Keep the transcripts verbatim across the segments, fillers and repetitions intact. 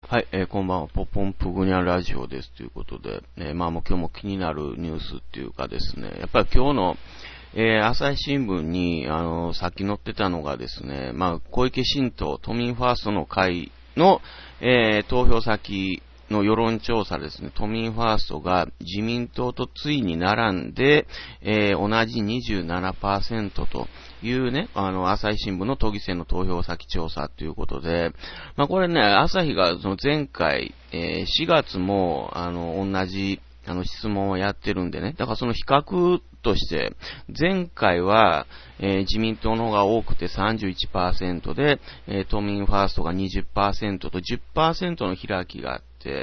はい、えー、こんばんは。ポポンプグニャラジオですということで、えー、まあもう今日も気になるニュースっていうかですね、やっぱり今日の、えー、朝日新聞に、あのー、さっき載ってたのがですね、まあ小池新党都民ファーストの会の、えー、投票先の世論調査ですね、都民ファーストが自民党とついに並んで、えー、同じ にじゅうななパーセント というね、あの、朝日新聞の都議選の投票先調査ということで、まあこれね、朝日がその前回、えー、しがつも、あの、同じ、あの、質問をやってるんでね、だからその比較として、前回は、えー、自民党の方が多くて さんじゅういちパーセント で、えー、都民ファーストが にじゅっパーセント と じゅっパーセント の開きがあって、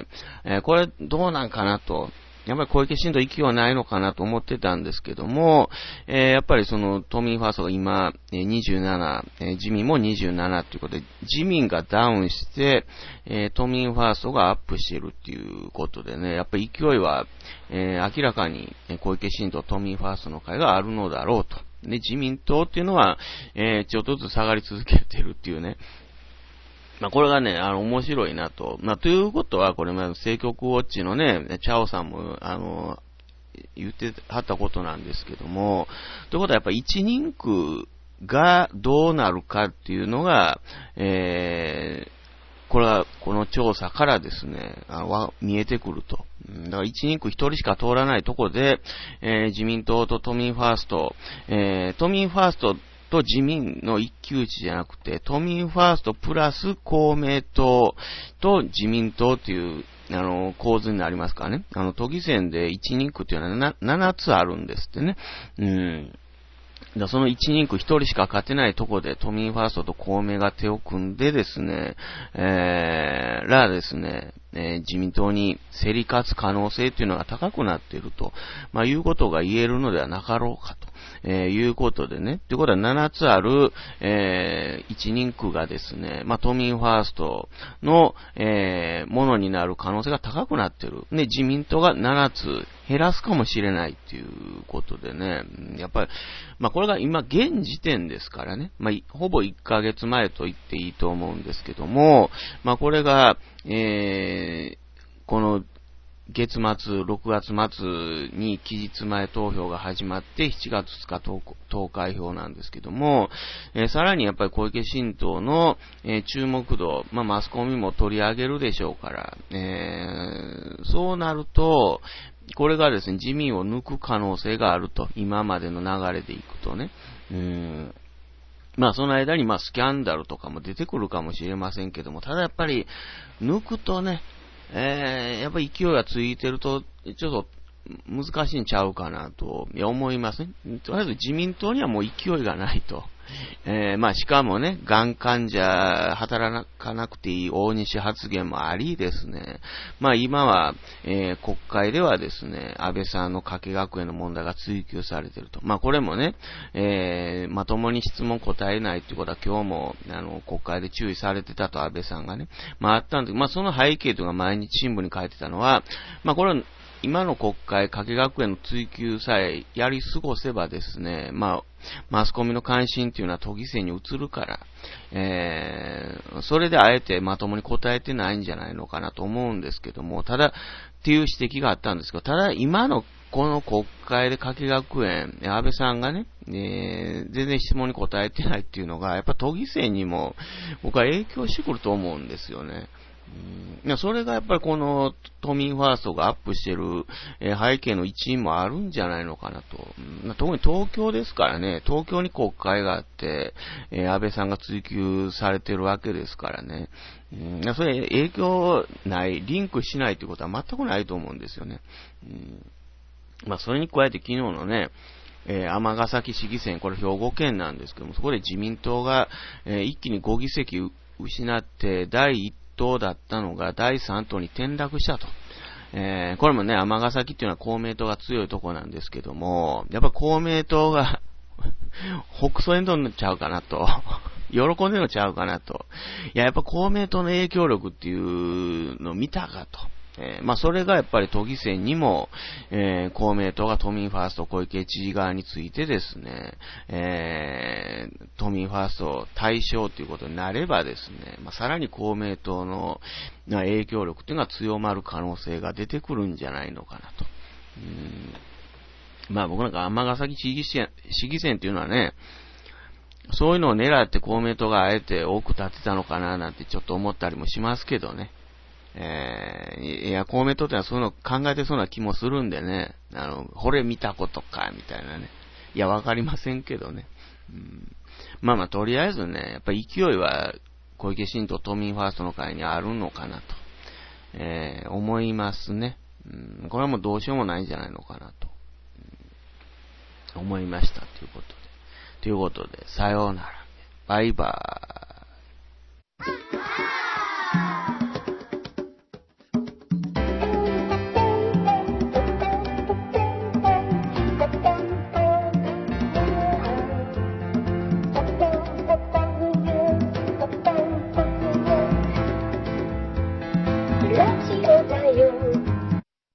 えー、これどうなんかなと、やっぱり小池新党勢いはないのかなと思ってたんですけども、えー、やっぱりその都民ファーストが今、えー、にじゅうなな、えー、自民もにじゅうななということで、自民がダウンして、えー、都民ファーストがアップしているっていうことでね、やっぱり勢いは、えー、明らかに小池新党都民ファーストの会があるのだろうと。で、自民党っていうのは、えー、ちょっとずつ下がり続けてるっていうね。まあ、これがね、あの、面白いなと。まあ、ということは、これ、まあ、政局ウォッチのね、チャオさんも、あの、言ってはったことなんですけども、ということは、やっぱり一人区がどうなるかっていうのが、えー、これは、この調査からですね、あは見えてくると。だから一人区一人しか通らないところで、えー、自民党と都民ファースト、えー、都民ファースト、と自民の一騎打ちじゃなくて、都民ファーストプラス公明党と自民党という、あの、構図になりますからね。あの、都議選で一人区っていうのはななつあるんですってね。うん。だその一人区一人しか勝てないところで都民ファーストと公明が手を組んでですね、えー、らですね、えー、自民党に競り勝つ可能性というのが高くなっていると、まあ、いうことが言えるのではなかろうかと。えー、いうことでね。ということはななつある、えー、一人区がですね、まあ、都民ファーストの、えー、ものになる可能性が高くなっている。で、自民党がななつ減らすかもしれないっていうことでね。やっぱり、まあ、これが今現時点ですからね。まあ、ほぼいっかげつまえと言っていいと思うんですけども、まあ、これが、えー、この、月末、ろくがつ末に期日前投票が始まってしちがつつか投、投開票なんですけども、えー、さらにやっぱり小池新党の、えー、注目度、まあ、マスコミも取り上げるでしょうから、えー、そうなると、これがですね、自民を抜く可能性があると、今までの流れでいくとね。うーんまあその間にまあスキャンダルとかも出てくるかもしれませんけども、ただやっぱり抜くとね、えー、やっぱり勢いがついてると、ちょっと難しいんちゃうかなと思いますね。とりあえず自民党にはもう勢いがないと。えー、まあしかもね、がん患者働かなくていい大西発言もありですね。まあ今は、えー、国会ではですね、安倍さんの加計学園の問題が追及されていると。まあこれもね、えー、まともに質問答えないということは今日もあの国会で注意されてたと安倍さんがね、まああったんで、まあその背景というのが毎日新聞に書いてたのは、まあこれは今の国会、加計学園の追及さえやり過ごせばですね、まあ、マスコミの関心というのは都議選に移るから、えー、それであえてまともに答えてないんじゃないのかなと思うんですけども、ただ、っていう指摘があったんですけど、ただ今のこの国会で加計学園、安倍さんがね、えー、全然質問に答えてないっていうのが、やっぱ都議選にも僕は影響してくると思うんですよね。うん、それがやっぱりこの都民ファーストがアップしてる、えー、背景の一因もあるんじゃないのかなと、うん、特に東京ですからね、東京に国会があって、えー、安倍さんが追及されてるわけですからね、うん、それ影響ない、リンクしないということは全くないと思うんですよね。うんまあ、それに加えて昨日のね、えー、尼崎市議選、これ兵庫県なんですけども、そこで自民党が、えー、一気にご議席失ってだいいち党だったのがだいさん党に転落したと。えー、これもね、尼崎っていうのは公明党が強いとこなんですけども、やっぱ公明党が北総沿道になっちゃうかなと。喜んでのちゃうかなと。いや、やっぱ公明党の影響力っていうのを見たかと。 えー、まあ、それがやっぱり都議選にも、えー、公明党が都民ファースト小池知事側についてですね、えー、都民ファースト対象ということになればですね、まあ、さらに公明党の影響力というのが強まる可能性が出てくるんじゃないのかなと。うん、まあ、僕なんか尼崎市議選、市議選というのはね、そういうのを狙って公明党があえて多く立てたのかななんてちょっと思ったりもしますけどね。えー、いや、公明党ってのはそういうの考えてそうな気もするんでね、あの、これ見たことか、みたいなね。いや、わかりませんけどね。うん、まあまあ、とりあえずね、やっぱり勢いは小池新党都民ファーストの会にあるのかなと、えー、思いますね。うん、これはもうどうしようもないんじゃないのかなと、うん、思いましたということで。ということで、さようなら。バイバーイ。 ラジオだよ